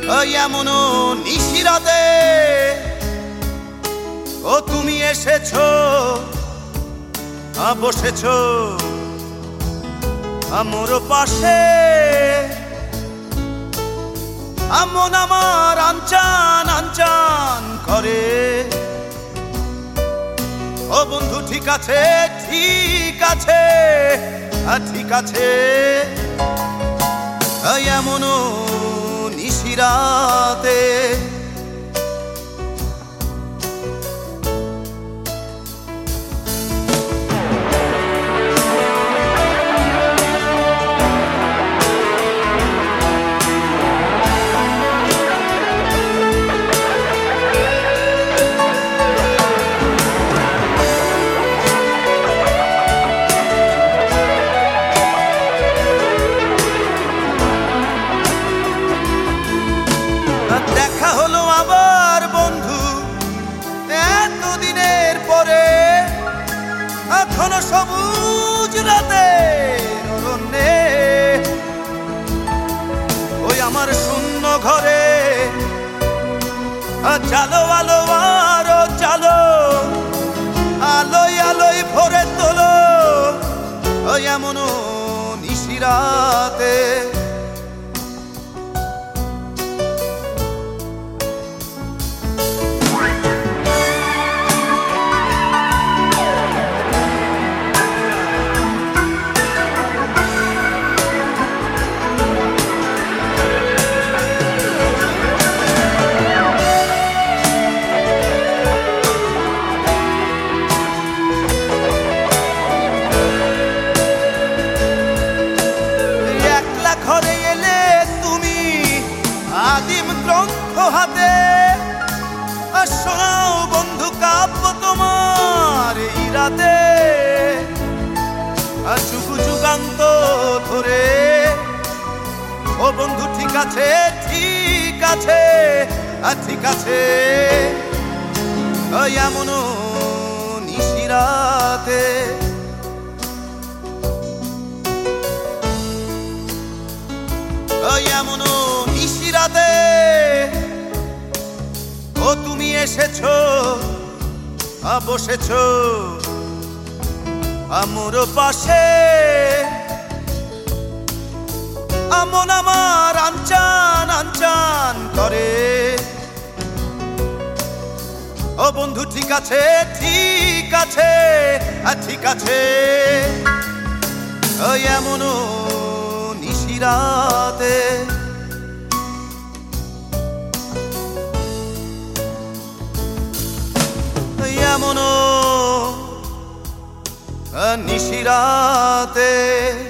এমন নিশিরাতে ও তুমি এসেছো, বসেছো আমার পাশে। মন আমার আনচান আনচান করে। ও বন্ধু ঠিক আছে, ঠিক আছে, ঠিক আছে। এমন নিশিরাতে দেখা হলো আবার বন্ধু এতদিনের পরে। এখনো সবুজ রাতের অরণ্যে ওই আমার শূন্য ঘরে চালো আলো আরো চালো, আলোয় আলোয় ভরে তোলো ওই এমন নিশিরাতে। ঘরে এলে তুমি আদিম গ্রন্থ হাতে, শোনাও বন্ধু কাব্য তোমার এই রাতে। যুগ যুগান্ত ধরে ও বন্ধু ঠিক আছে, ঠিক আছে, ঠিক আছে। এমন নিশিরাতে এমন নিশিরাতে ও তুমি এসেছো, বসেছো আমার পাশে। মন আমার আনচান আনচান করে। ও বন্ধু ঠিক আছে, ঠিক আছে, ঠিক আছে। এমন নিশিরাতে এমন নিশিরাতে।